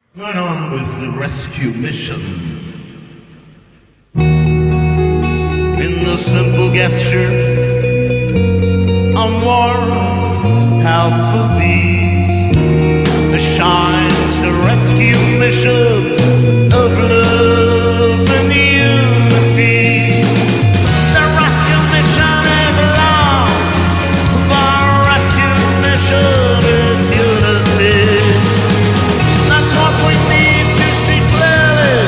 Going on with the rescue mission. In the simple gesture of warmth, helpful deeds, shines the rescue mission of love and unity. The rescue mission is love, the rescue mission is unity. That's what we need to see clearly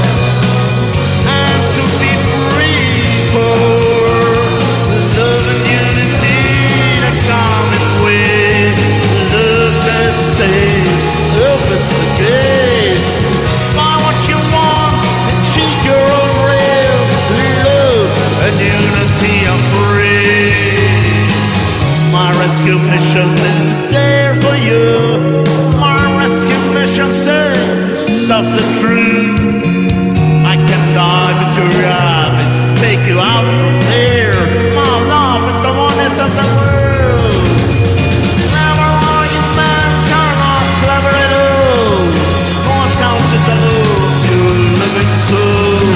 and to be free for love and unity, the common way. Love that saves, opens the gates. Find what you want and choose your own rail. Love and unity are free. My rescue mission is there for you. My rescue mission says of the truth. I can dive into your eyes, take you out from there. My love is the oneness of the world. Never are you man, turn off clever at all. No one counts as alone, your living soul.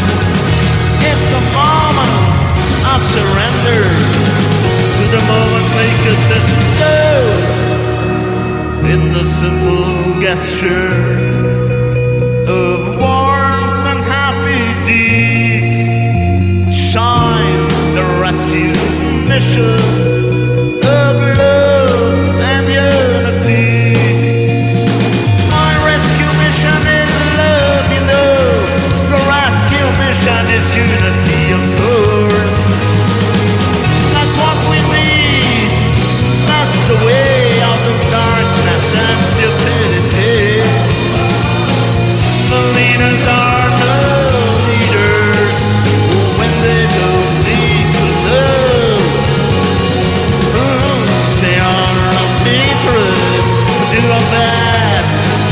It's the moment of surrender to the moment maker that knows. In the simple gesture of warmth and happy deeds shines the rescue mission of love and unity. My rescue mission is love, you know. The rescue mission is unity, of course. That's what we need. That's the way out of darkness and stupidity. The leaders are no leaders when they don't need to know. They are of hatred, do a bad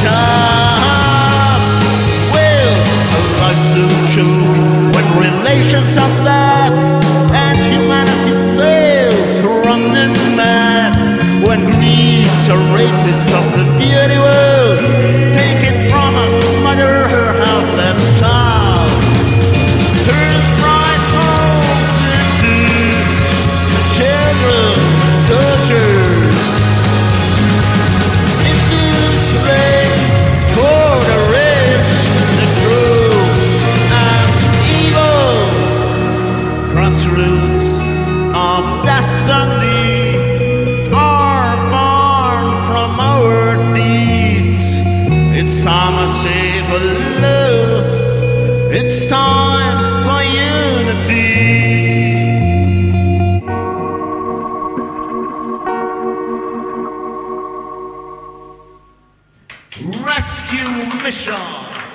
job. Well, life's no joke when relations are bad and humanity fails, running mad. When greed's a rapist of the beauty world, taken from a mother her helpless child, turns bright homes into children soldiers, into slaves for the rich, the cruel and evil. Crossroads of destiny are born from our deeds. It's time I say for love. It's time for unity. Rescue mission.